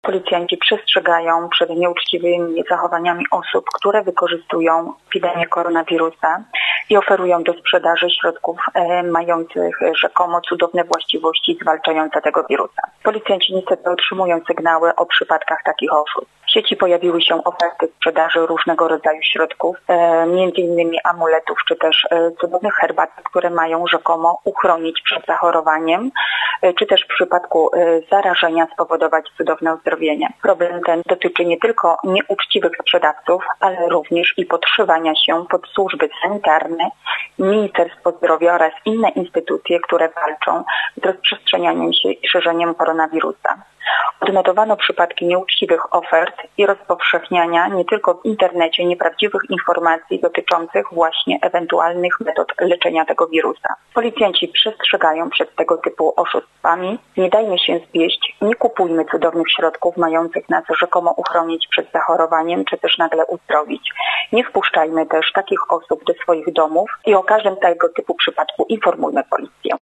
Policjanci przestrzegają przed nieuczciwymi zachowaniami osób, które wykorzystują epidemię koronawirusa i oferują do sprzedaży środków mających rzekomo cudowne właściwości zwalczające tego wirusa. Policjanci niestety otrzymują sygnały o przypadkach takich oszustw. W sieci pojawiły się oferty sprzedaży różnego rodzaju środków, m.in. amuletów czy też cudownych herbat, które mają rzekomo uchronić przed zachorowaniem, czy też w przypadku zarażenia spowodować cudowne uzdrowienie. Problem ten dotyczy nie tylko nieuczciwych sprzedawców, ale również i podszywania się pod służby sanitarne, Ministerstwo Zdrowia oraz inne instytucje, które walczą z rozprzestrzenianiem się i szerzeniem koronawirusa. Odnotowano przypadki nieuczciwych ofert i rozpowszechniania nie tylko w internecie nieprawdziwych informacji dotyczących właśnie ewentualnych metod leczenia tego wirusa. Policjanci przestrzegają przed tego typu oszustwami. Nie dajmy się zwieść, nie kupujmy cudownych środków mających nas rzekomo uchronić przed zachorowaniem, czy też nagle uzdrowić. Nie wpuszczajmy też takich osób do swoich domów i o każdym tego typu przypadku informujmy policję.